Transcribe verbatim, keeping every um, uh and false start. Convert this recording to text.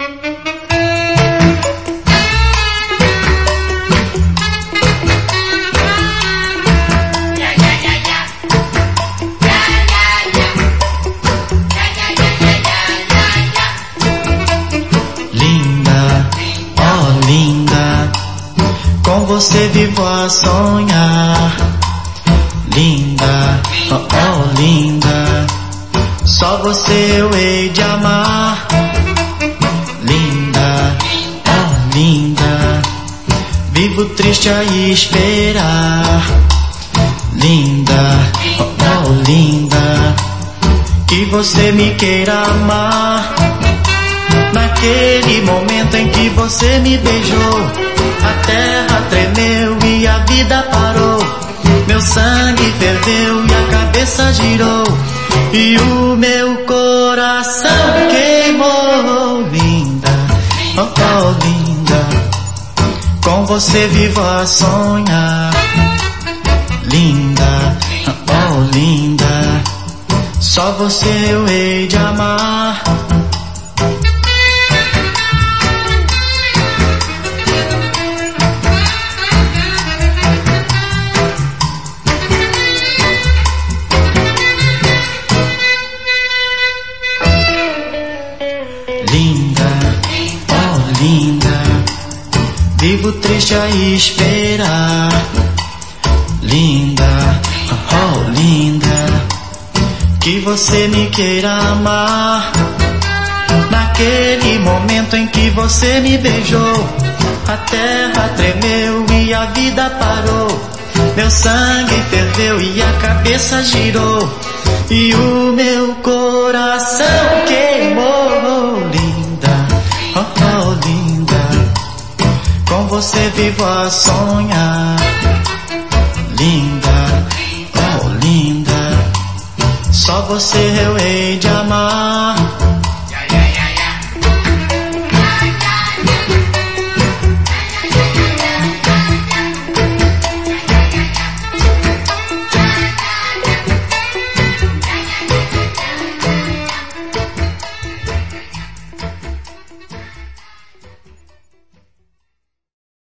Com você vivo a sonhar. Linda, oh, oh linda, só você eu hei de amar. Linda, oh linda, vivo triste a esperar. Linda, oh, oh linda, que você me queira amar. Naquele momento em que você me beijou, a terra tremeu e a vida parou. Meu sangue ferveu e a cabeça girou, e o meu coração queimou. Linda, oh, oh linda, com você vivo a sonhar. Linda, oh, oh linda, só você eu hei de amar. Linda, oh linda, vivo triste a esperar. Linda, oh linda, que você me queira amar. Naquele momento em que você me beijou, a terra tremeu e a vida parou. Meu sangue ferveu e a cabeça girou, e o meu coração queimou. Linda, oh, oh linda, com você vivo a sonhar.